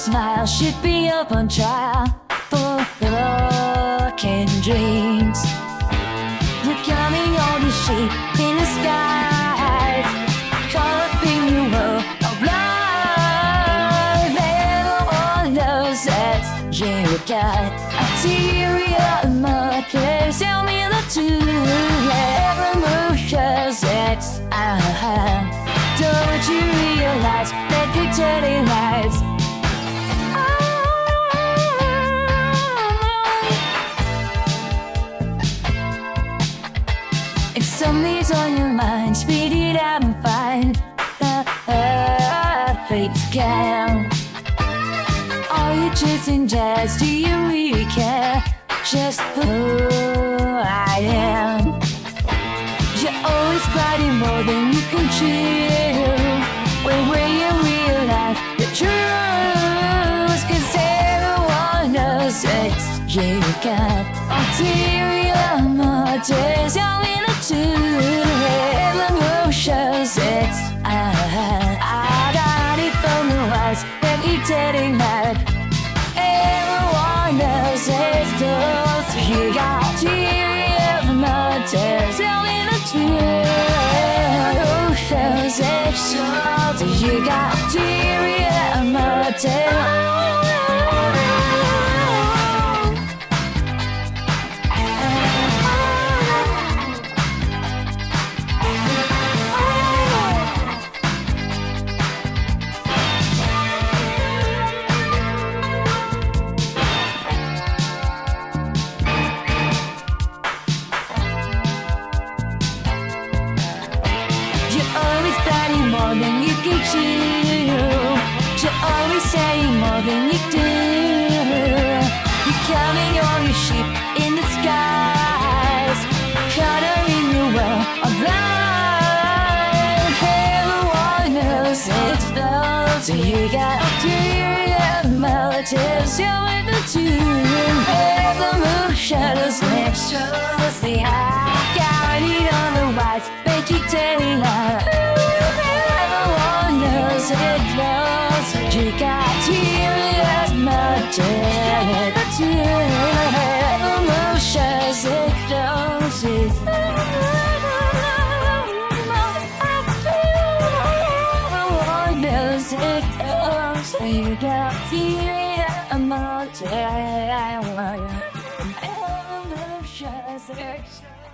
smile should be up on trial for broken dreams. You're counting all the sheep in the sky, caught up in the world of life. Everyone knows that you got ulterior motives. Tell me the truth. Every move shows that I have. Don't you realize that you're turning lights? If something's on your mind, spit it out and find the perfect scam. Are you chasing jazz? Do you really care just who I am? You're always fighting more than you can chew. When you realize the truth, 'cause everyone knows that you got ulterior motives. Tell me the truth. Every move shows that I got it from the wise. Let me telling that everyone knows it's those you got ulterior motives. Tell me the truth. Who shows it shows that you got ulterior motives. More than you can chew. You're always saying more than you do. You're counting all your sheep in the skies, caught up in the world of life. Everyone knows it's those you got ulterior motives. You're with the truth. The moon shadows next shows the eye. Got it on the whites, bet you telling lies. It knows you got tears, motives. Emotions, it knows it. Everyone knows it knows you got tears, motives. Emotions, it